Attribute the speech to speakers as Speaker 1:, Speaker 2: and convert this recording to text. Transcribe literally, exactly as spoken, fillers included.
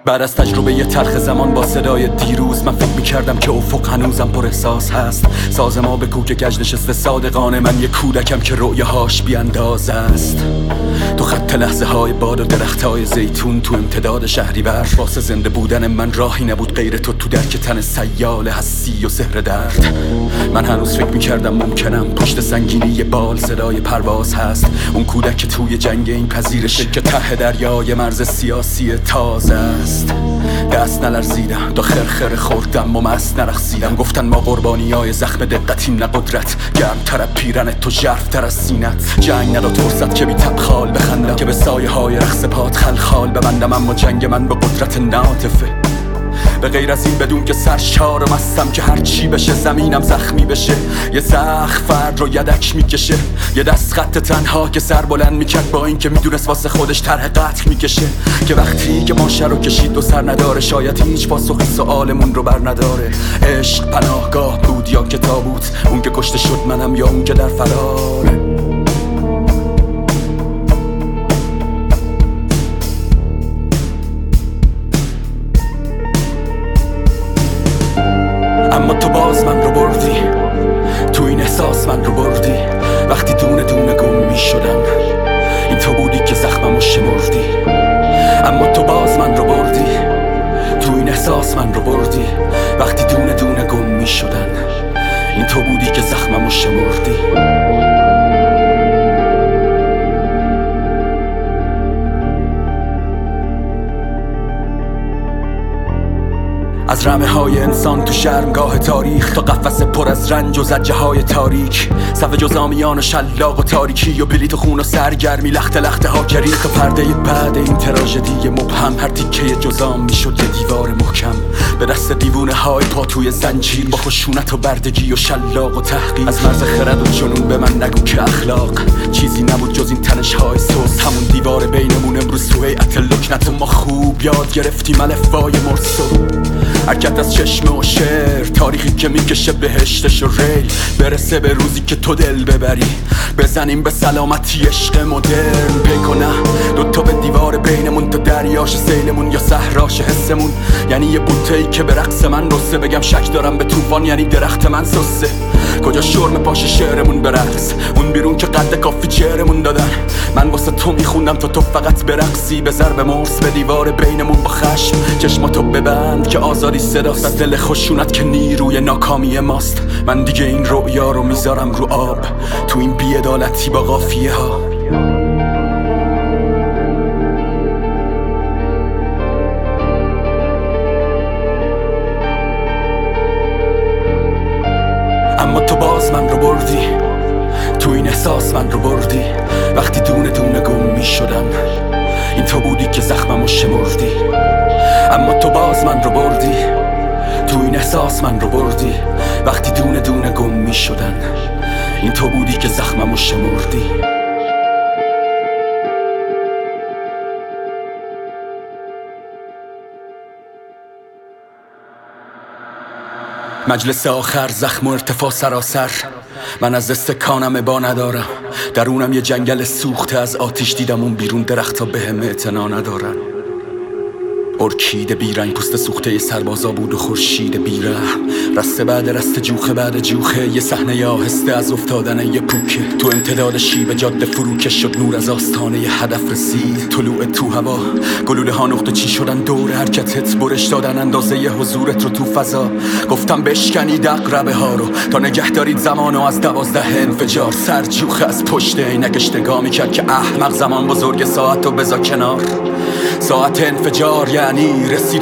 Speaker 1: بعد از تجربه یه تلخ زمان با صدای دیروز، من فکر میکردم که افق هنوزم پر احساس هست. ساز ما به کوک گج نشسته صادقانه، من یه کودکم که رؤیاهاش بیانداز است. تو خط لحظه های باد و درخت های زیتون، تو امتداد شهریور، واسه زنده بودن من راهی نبود غیر تو تو درک تن سیال هستی و سحر درد. من هنوز فکر میکردم ممکنم پشت سنگینی بال صدای پرواز هست. اون کودک که توی جنگ این پذیرشه که ته دریای مرز سیاسی تازه است. دست نلرزیدم، دا خرخر خوردم و مست نرخصیدم. گفتن ما قربانی های زخم دقتی نه قدرت، گرم تر پیرن تو ژرف تر از سینت. جنگ نداد فرصت که بی تبخال بخندم، که به سایه های رقص پات خلخال ببندم. اما جنگ من به قدرت ناطفه، به غیر از این بدون که سرشارم هستم که هر چی بشه زمینم زخمی بشه. یه زخم فرد رو یدک میکشه، یه دست خط تنها که سر بلند میکرد با این که میدونست واسه خودش طرح قتل میکشه. که وقتی که ماشه رو کشید و سر نداره، شاید هیچ پاسخی سؤالمون رو بر نداره. عشق پناهگاه بود یا که تابوت، اون که کشته شد منم یا اون که در فراره. اما تو باز من رو بردی، تو این احساس من رو بردی. وقتی دونه دونه گم می شدم، این تو بودی که زخممو شمردی. اما تو باز من رو بردی، تو این احساس من رو بردی. وقتی دونه دونه گم می شدن، این تو بودی که زخممو شمردی. از رمه های انسان تو شرمگاه تاریخ، تا قفس پر از رنج و زجه های تاریک. صف جزامیان و شلاق و تاریکی و بلیط و خون و سرگرمی، لخت لخته ها گریخ. تا پرده بعد این تراژدی مبهم، هر تیکه جزام میشد یه دیوار محکم. به دست دیوونه های پا توی زنجیر، با خشونت و بردگی و شلاق و تحقیر. از مرز خرد و جنون به من نگو که اخلاق چیزی نبود جز این تنش های سوس. همون دیوار بینمون امروز تو هیئت لکنت، و ما خوب یاد گرفتیم الفبای مرسو. حرکت از چشمه و شعر، تاریخی که میکشه بهشتش و ریل. برسه به روزی که تو دل ببری، بزنیم به سلامتی عشق مدرن. پیک و نه دوتا به دیوار بینمون، تا دریاش سیلمون یا صحراش حسمون. یعنی یه بوته‌ای که به رقص من رسه، بگم شک دارم به طوفان یعنی درخت من سسه. کجا شرم پاش شعرمون به رقص، اون بیرون که قد کافی چهرمون دادن. من واسه تو میخوندم تا تو فقط برقصی، به ضرب مرس به دیوار بینمون با خشم. چشماتو ببند که آزادی صداست، از دل خشونت که نیروی ناکامی ماست. من دیگه این رؤیا رو میذارم رو آب، تو این بی‌عدالتی با قافیه ها. اما تو باز من رو بردی، تو این احساس من رو بردی. وقتی دونه دونه گم می شدم، این تو بودی که زخممو شمردی. اما تو باز من رو بردی، تو این احساس من رو بردی. وقتی دونه دونه گم می شدن، این تو بودی که زخممو شمردی. مجلس آخر، زخم و ارتفاع سراسر. من از استکانم ابا ندارم، درونم یه جنگل سوخته از آتیش. دیدم اون بیرون درخت ها به هم اعتنا ندارن. ارکیده بیرنگ پوست سوخته ی سربازا بود و خورشید بیرحم. رسته بعد رسته، جوخه بعد جوخه، یه صحنه آهسته از افتادن یه پوکه. تو امتداد شیب جاده فروکش شد، نور از آستانه ی هدف رسید. طلوع تو هوا، گلوله ها نقطه چی شدن دور حرکتت، برش دادن اندازه ی حضورت رو تو فضا. گفتم بشکنید عقربه ها رو تا نگه دارید زمانو از دوازده انفجار. سر جوخه از پشت عینکش نگاه میکرد که احمق زمان بزرگ، ساعت رو بذار کنار. ساعت انفجار یعنی رسید